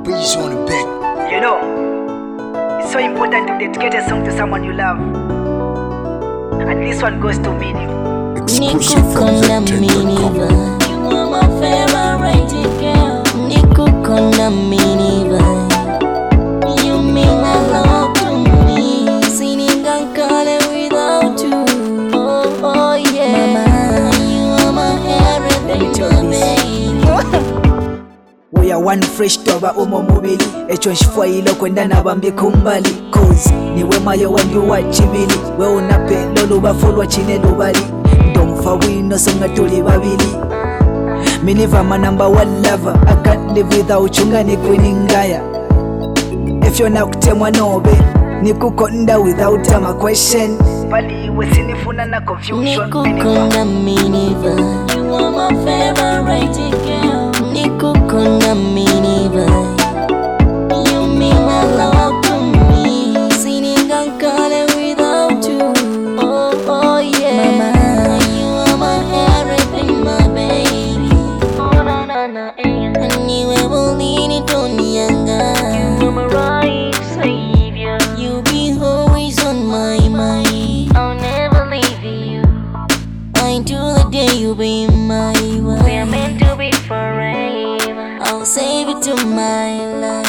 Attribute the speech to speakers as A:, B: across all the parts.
A: Please on the back.
B: You know, it's so important to dedicate a song to someone you love. And this one goes to Mini.
A: Exclusive from ZTEN.com.
C: You are my favorite girl. Nikukona miniva. You mean a lot to me. Singing Ankara without you. Oh yeah. Mama, you are my everything, my baby.
B: We are one fresh toba umo mubili. Echo nshifwailo kwenda nabambi kumbali. Cause niwe mayo wandu wa chibili. We unapendo lubafulwa chine lubali. Ndomfa wino songa tuli babili. Miniva my number one lover. I can't live without you nga nikwiningaya. If you're not kutemwa nobe nikukonda without a question. Pali we sinifuna na confusion.
C: Nikukona miniva. You are my favorite girl. Nikukona miniva. You mean a lot to me. Singing Ankara without you. Oh yeah. Mama, you are my everything, my baby. Oh na na na, anyway we'll lean it on younger. You are my right savior. You be always on my mind. I'll never leave you until the day you be my wife. We are meant to be forever. I'll save it to my life.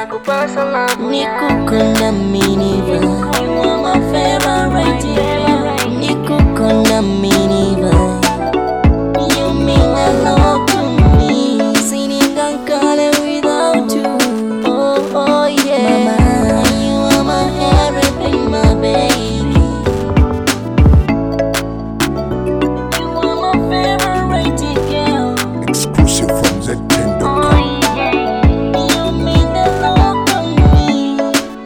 C: Nikukona miniva. You are my favorite girl. Nikukona miniva. You mean a lot to me. Singing Ankara without you. Oh yeah. Mama, you are my everything, my baby. You are my favorite girl.
A: Exclusive from ZTEN.com.
C: You mean a lot to me.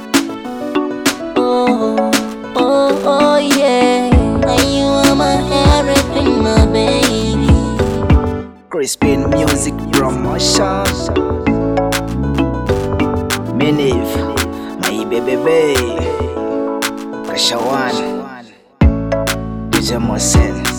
C: Oh yeah. You are my everything, my baby.
B: Crispin Music Promotion. Miniv, my baby, Kashawan, DJ Mosen.